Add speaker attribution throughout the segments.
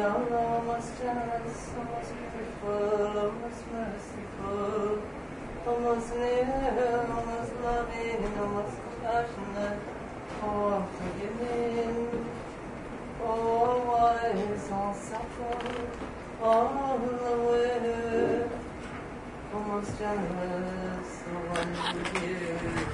Speaker 1: Allah, most generous, O most beautiful, O most merciful, O most near, O most loving, O most compassionate, O forgiving, O wise, all suffering, all aware, O most generous, O one who gives.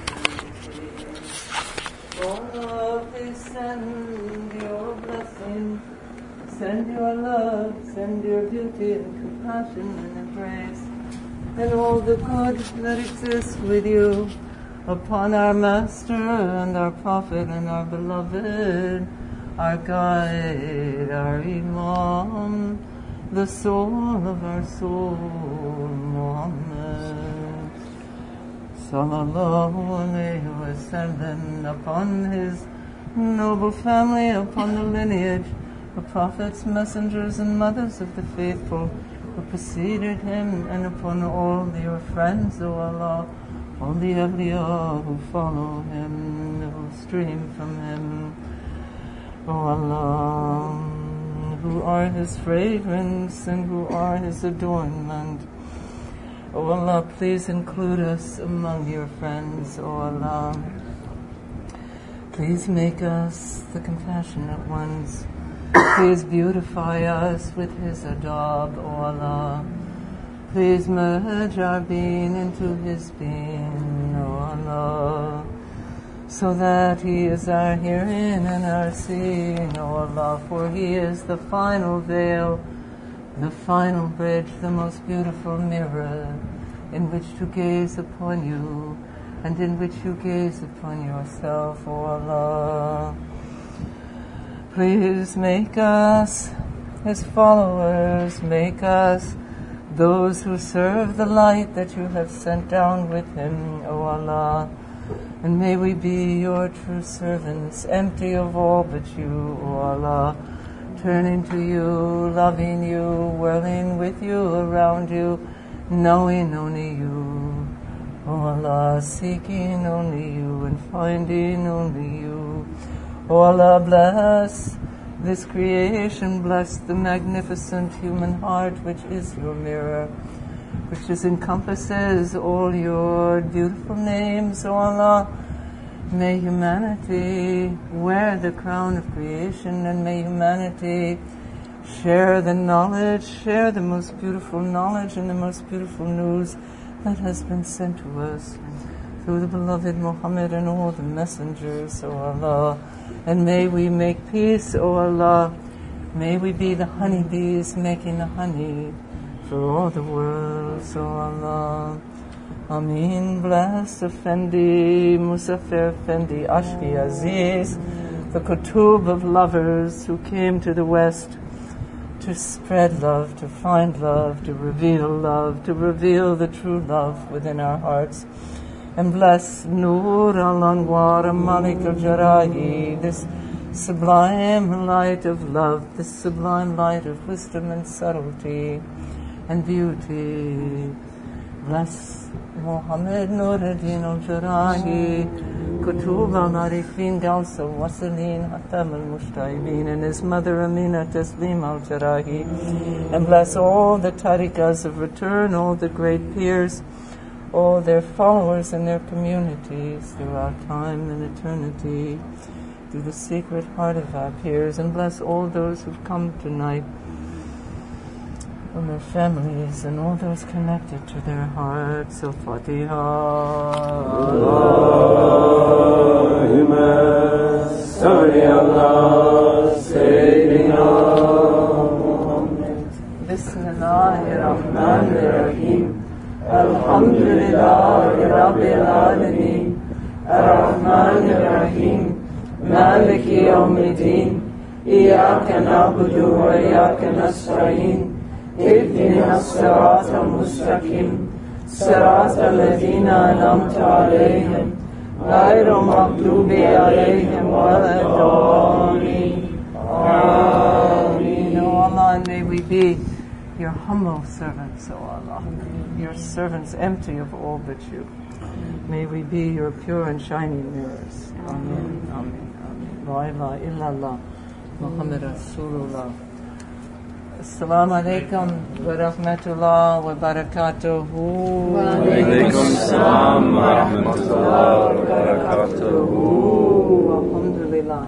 Speaker 1: O Lord, please send your blessing, send your love, send your beauty and compassion and embrace, and all the good that exists with you upon our Master and our Prophet and our Beloved, our Guide, our Imam, the soul of our soul, Muhammad. Sallallahu alayhi wa sallam, upon his noble family, upon the lineage of prophets, messengers, and mothers of the faithful who preceded him, and upon all your friends, O Allah, all the awliya who follow him, who stream from him, O Allah, who are his fragrance and who are his adornment. O Allah, please include us among your friends, O Allah. Please make us the compassionate ones. Please beautify us with his adab, O Allah. Please merge our being into his being, O Allah, so that he is our hearing and our seeing, O Allah, for he is the final veil, the final bridge, the most beautiful mirror in which to gaze upon you and in which you gaze upon yourself, O Allah. Please make us his followers, make us those who serve the light that you have sent down with him, O Allah. And may we be your true servants, empty of all but you, O Allah, turning to you, loving you, whirling with you, around you, knowing only you, O Allah, seeking only you and finding only you. O Allah, bless this creation, bless the magnificent human heart which is your mirror, which encompasses all your beautiful names, O Allah. May humanity wear the crown of creation, and may humanity share the knowledge, share the most beautiful knowledge and the most beautiful news that has been sent to us through the beloved Muhammad and all the messengers, O Allah. And may we make peace, O Allah. May we be the honeybees making the honey for all the worlds, O Allah. Ameen. Bless Effendi, Musafir Effendi, Ashki Aziz, the Kutub of lovers who came to the West to spread love, to find love, to reveal the true love within our hearts. And bless Nur al-Anwar Malik al-Jarahi, this sublime light of love, this sublime light of wisdom and subtlety and beauty. Bless Muhammad Nuruddin al-Jarahi, Kutub al-Arifin, Gauss al-Wasilin, Hatam al-Mushtaibin, and his mother Amina Taslim al-Jarahi. And bless all the tariqas of return, all the great peers, all their followers and their communities throughout time and eternity, through the secret heart of our peers. And bless all those who've come tonight from their families and all those connected to their hearts. So Fatiha. Allahumma salli ala Sayyidina Muhammad. Bismillahirrahmanirrahim. Alhamdulillahi Rabbil Alameen. Ar-Rahmanir-Rahim. Maliki Yawmiddin. Iyaka na'budu wa iyaka nasta'in. اهدنا الصراط المستقيم صراط الذين أنعمت عليهم غير المغضوب عليهم ولا الضالين. Amen. O Allah, and may we be your humble servants, O Allah, your servants empty of all but you. May we be your pure and shining mirrors. Amen. Amen. Amen. La ilaha illallah Muhammad Rasulullah. Assalamu alaikum wa rahmatullah wa barakatuhu.
Speaker 2: Wa alaikum assalam wa rahmatullah wa barakatuhu.
Speaker 1: Alhamdulillah.